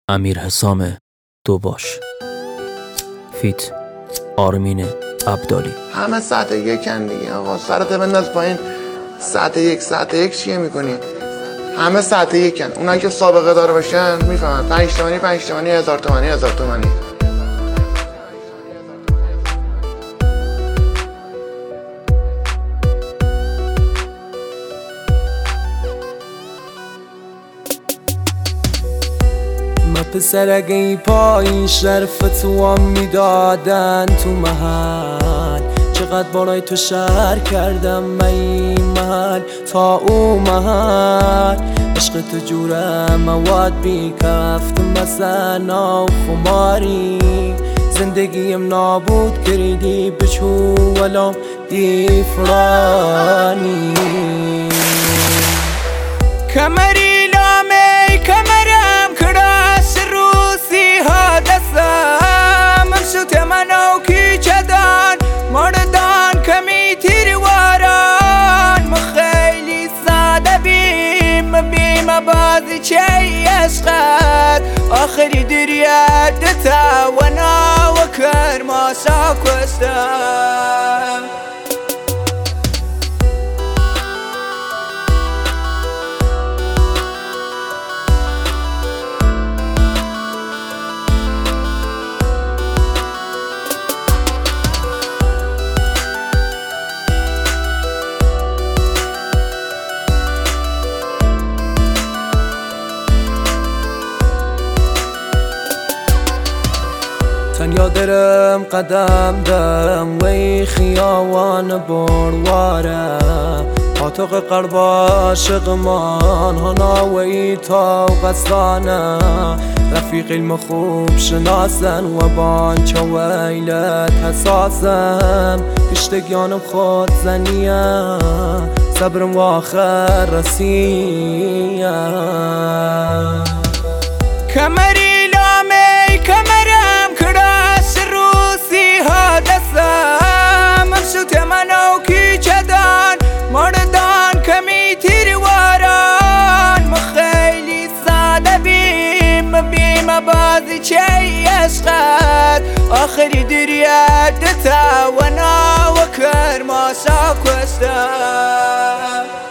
امیر حسام دوباش فیت آرمین عبدالی. همه ساعت یکن دیگه آقا، سرت بنداز پایین. ساعت یک چیه میکنی؟ همه ساعت یکن. اونایی که سابقه دار باشن میفهمن. 5 تومانی 1000 تومانی. پسر اگه پایین شرف تو هم میدادن تو محل، چقدر بالای تو شهر کردم من این محل تا او محل. عشق تو جوره مواد بی کفت مثلا و خماری، زندگیم نابود کردی بچو ولو دیفرانی. کمری لامه کمرم کراس روسی ها دستم، ممشوت منو کی چدان مردان کمی تیر واران. مخیلی ساده بیم بازی چه عشقت، آخری دریادتا و نا و کرما ساکوستم. تنیا درم قدم دم وی خیاوان برواره، عاتق قلب عاشق من هناوی تا قصدانه. رفیق علم خوب شناسن و بانچه ویلت حساسم، کشتگیانم خود زنیه صبرم و آخر رسیه. کمری لامه کمرم کراس روسی ها دستم، ممشوت منو کی چدان مردان کمی تیر واران. مخیلی ساده بیم بازی چه عشقت، آخری دریادتا و نا و کرما ساکوستم.